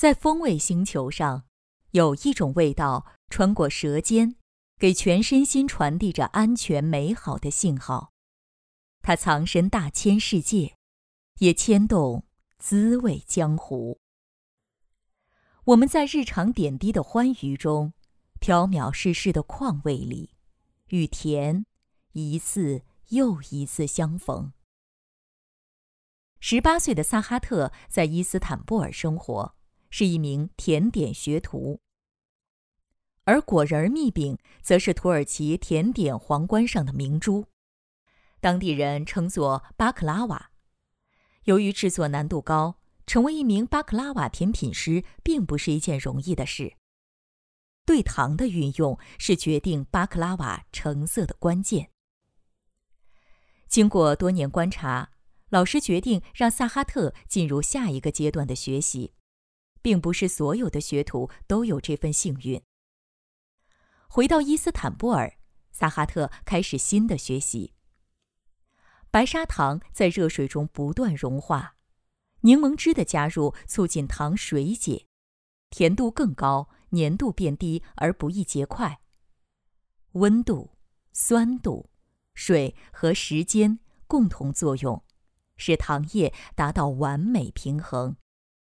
在风味星球上，有一种味道穿过舌尖，给全身心传递着安全美好的信号。它藏身大千世界，也牵动滋味江湖。我们在日常点滴的欢愉中，缥缈世事的况味里，与甜一次又一次相逢。18岁的萨哈特在伊斯坦布尔生活，是一名甜点学徒。而果仁蜜饼则是土耳其甜点皇冠上的明珠，当地人称作巴克拉瓦。由于制作难度高，成为一名巴克拉瓦甜品师并不是一件容易的事。对糖的运用是决定巴克拉瓦成色的关键。经过多年观察，老师决定让萨哈特进入下一个阶段的学习，并不是所有的学徒都有这份幸运。回到伊斯坦布尔，萨哈特开始新的学习。白砂糖在热水中不断融化，柠檬汁的加入促进糖水解，甜度更高，粘度变低而不易结块。温度、酸度、水和时间共同作用，使糖液达到完美平衡。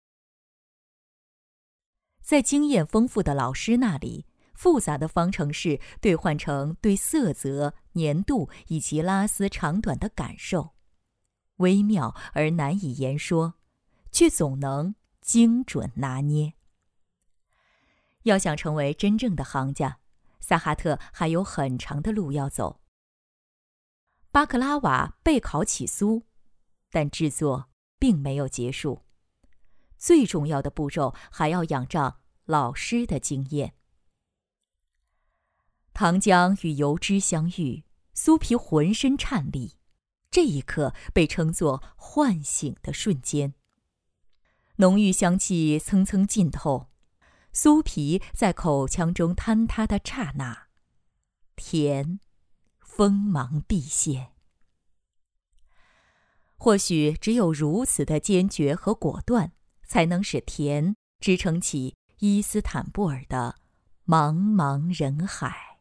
在经验丰富的老师那里，复杂的方程式兑换成对色泽、粘度以及拉丝长短的感受，微妙而难以言说，却总能精准拿捏。要想成为真正的行家，萨哈特还有很长的路要走。巴克拉瓦被烤起酥，但制作并没有结束。最重要的步骤还要仰仗老师的经验。糖浆与油脂相遇，酥皮浑身颤栗，这一刻被称作唤醒的瞬间。浓郁香气蹭蹭浸透，酥皮在口腔中坍塌的刹那，甜锋芒毕现。或许只有如此的坚决和果断，才能使甜支撑起伊斯坦布尔的茫茫人海。